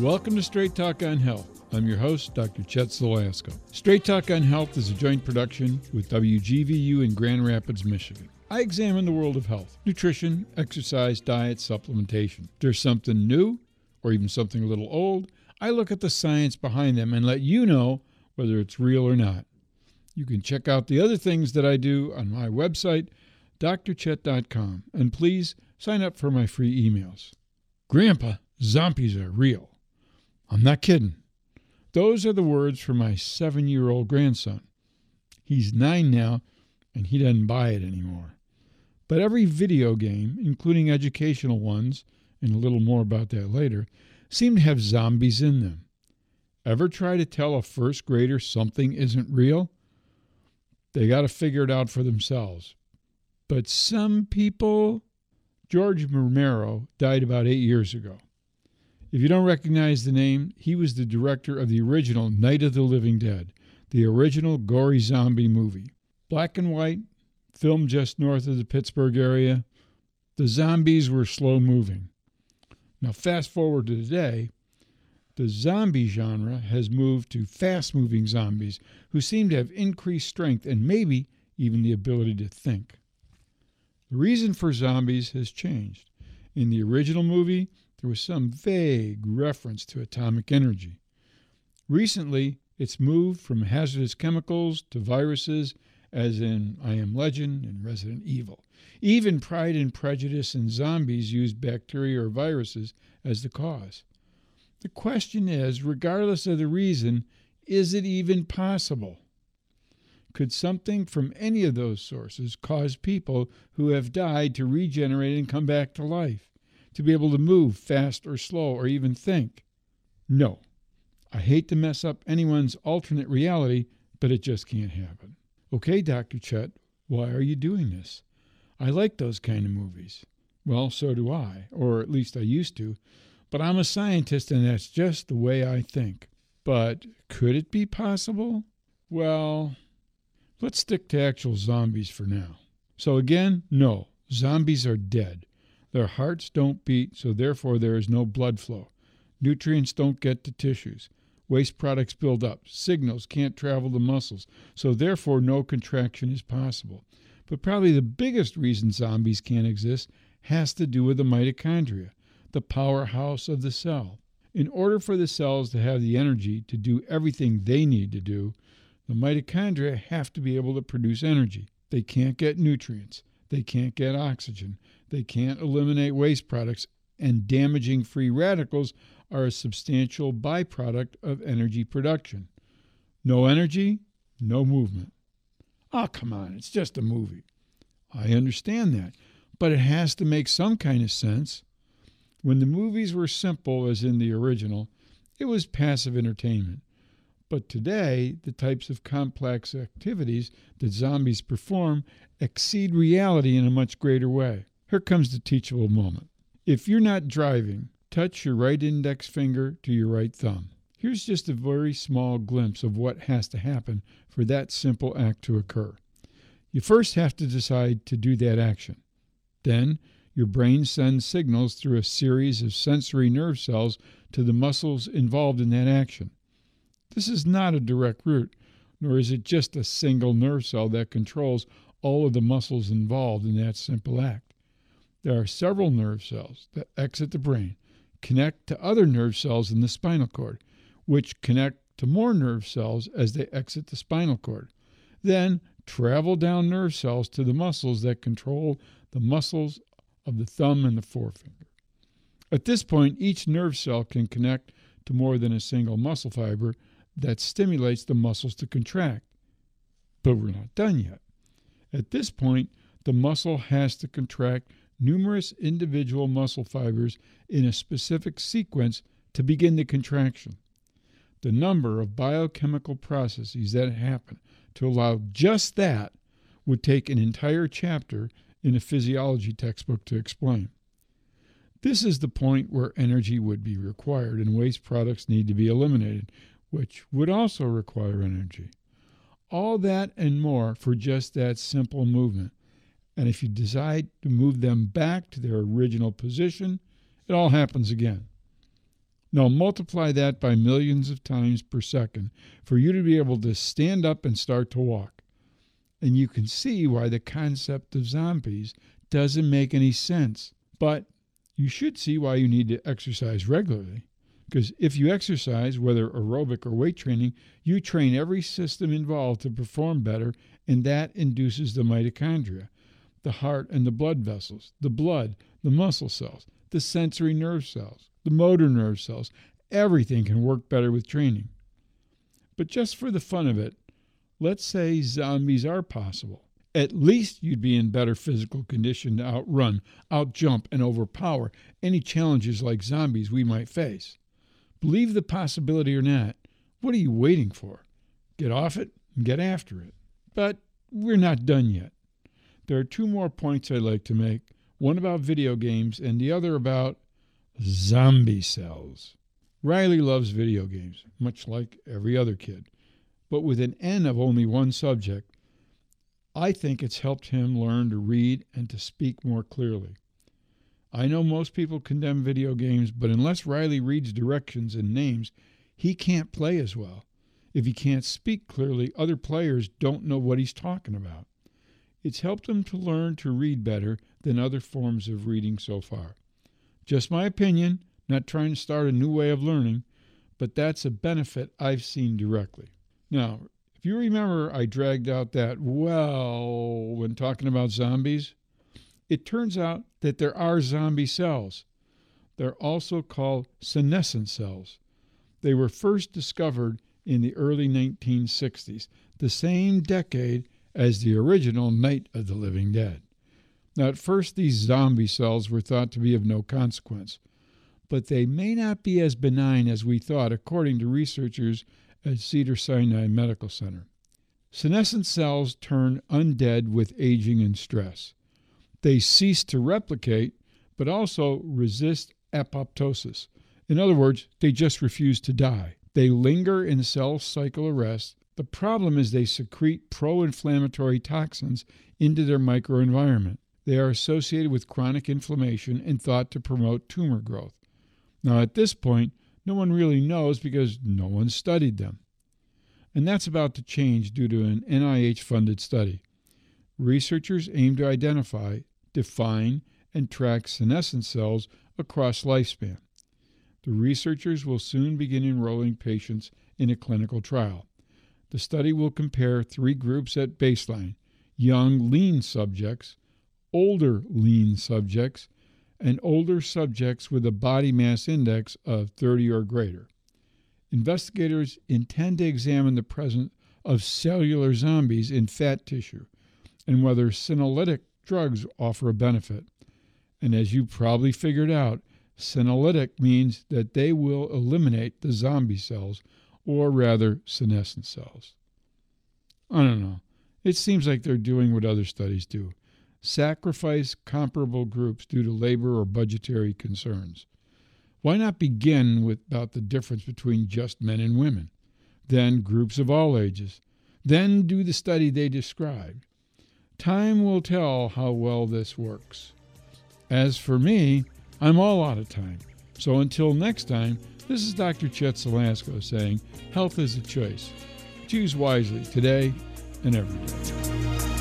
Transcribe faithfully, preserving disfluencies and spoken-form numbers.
Welcome to Straight Talk on Health. I'm your host, Doctor Chet Zalasko. Straight Talk on Health is a joint production with W G V U in Grand Rapids, Michigan. I examine the world of health, nutrition, exercise, diet, supplementation. If there's something new or even something a little old, I look at the science behind them and let you know whether it's real or not. You can check out the other things that I do on my website, D R chet dot com, and please sign up for my free emails. Grandpa, zombies are real. I'm not kidding. Those are the words from my seven-year-old grandson. He's nine now, and he doesn't buy it anymore. But every video game, including educational ones, and a little more about that later, seem to have zombies in them. Ever try to tell a first grader something isn't real? They got to figure it out for themselves. But some people... George Romero died about eight years ago. If you don't recognize the name, he was the director of the original Night of the Living Dead, the original gory zombie movie. Black and white, filmed just north of the Pittsburgh area. The zombies were slow-moving. Now fast forward to today, the zombie genre has moved to fast-moving zombies who seem to have increased strength and maybe even the ability to think. The reason for zombies has changed. In the original movie, there was some vague reference to atomic energy. Recently, it's moved from hazardous chemicals to viruses, as in I Am Legend and Resident Evil. Even Pride and Prejudice and zombies use bacteria or viruses as the cause. The question is, regardless of the reason, is it even possible? Could something from any of those sources cause people who have died to regenerate and come back to life, to be able to move fast or slow or even think? No. I hate to mess up anyone's alternate reality, but it just can't happen. Okay, Doctor Chet, why are you doing this? I like those kind of movies. Well, so do I, or at least I used to, but I'm a scientist and that's just the way I think. But could it be possible? Well... let's stick to actual zombies for now. So again, no, zombies are dead. Their hearts don't beat, so therefore there is no blood flow. Nutrients don't get to tissues. Waste products build up. Signals can't travel to muscles, so therefore no contraction is possible. But probably the biggest reason zombies can't exist has to do with the mitochondria, the powerhouse of the cell. In order for the cells to have the energy to do everything they need to do, the mitochondria have to be able to produce energy. They can't get nutrients. They can't get oxygen. They can't eliminate waste products, and damaging free radicals are a substantial byproduct of energy production. No energy, no movement. Oh, come on, it's just a movie. I understand that, but it has to make some kind of sense. When the movies were simple, as in the original, it was passive entertainment. But today, the types of complex activities that zombies perform exceed reality in a much greater way. Here comes the teachable moment. If you're not driving, touch your right index finger to your right thumb. Here's just a very small glimpse of what has to happen for that simple act to occur. You first have to decide to do that action. Then, your brain sends signals through a series of sensory nerve cells to the muscles involved in that action. This is not a direct route, nor is it just a single nerve cell that controls all of the muscles involved in that simple act. There are several nerve cells that exit the brain, connect to other nerve cells in the spinal cord, which connect to more nerve cells as they exit the spinal cord, then travel down nerve cells to the muscles that control the muscles of the thumb and the forefinger. At this point, each nerve cell can connect to more than a single muscle fiber that stimulates the muscles to contract. But we're not done yet. At this point, the muscle has to contract numerous individual muscle fibers in a specific sequence to begin the contraction. The number of biochemical processes that happen to allow just that would take an entire chapter in a physiology textbook to explain. This is the point where energy would be required and waste products need to be eliminated, which would also require energy. All that and more for just that simple movement. And if you decide to move them back to their original position, it all happens again. Now multiply that by millions of times per second for you to be able to stand up and start to walk. And you can see why the concept of zombies doesn't make any sense. But you should see why you need to exercise regularly. Because if you exercise, whether aerobic or weight training, you train every system involved to perform better, and that induces the mitochondria, the heart and the blood vessels, the blood, the muscle cells, the sensory nerve cells, the motor nerve cells. Everything can work better with training. But just for the fun of it, let's say zombies are possible. At least you'd be in better physical condition to outrun, outjump, and overpower any challenges like zombies we might face. Believe the possibility or not, what are you waiting for? Get off it and get after it. But we're not done yet. There are two more points I'd like to make, one about video games and the other about zombie cells. Riley loves video games, much like every other kid. But with an N of only one subject, I think it's helped him learn to read and to speak more clearly. I know most people condemn video games, but unless Riley reads directions and names, he can't play as well. If he can't speak clearly, other players don't know what he's talking about. It's helped him to learn to read better than other forms of reading so far. Just my opinion, not trying to start a new way of learning, but that's a benefit I've seen directly. Now, if you remember, I dragged out that well when talking about zombies. It turns out that there are zombie cells. They're also called senescent cells. They were first discovered in the early nineteen sixties, the same decade as the original Night of the Living Dead. Now, at first, these zombie cells were thought to be of no consequence, but they may not be as benign as we thought, according to researchers at Cedars-Sinai Medical Center. Senescent cells turn undead with aging and stress. They cease to replicate, but also resist apoptosis. In other words, they just refuse to die. They linger in cell cycle arrest. The problem is they secrete pro-inflammatory toxins into their microenvironment. They are associated with chronic inflammation and thought to promote tumor growth. Now, at this point, no one really knows because no one studied them. And that's about to change due to an N I H-funded study. Researchers aim to identify, define, and track senescent cells across lifespan. The researchers will soon begin enrolling patients in a clinical trial. The study will compare three groups at baseline: young, lean subjects, older, lean subjects, and older subjects with a body mass index of thirty or greater. Investigators intend to examine the presence of cellular zombies in fat tissue and whether senolytic drugs offer a benefit. And as you probably figured out, senolytic means that they will eliminate the zombie cells, or rather senescent cells. I don't know. It seems like they're doing what other studies do: sacrifice comparable groups due to labor or budgetary concerns. Why not begin with about the difference between just men and women, then groups of all ages, then do the study they described? Time will tell how well this works. As for me, I'm all out of time. So until next time, this is Doctor Chet Zalasko saying, health is a choice. Choose wisely today and every day.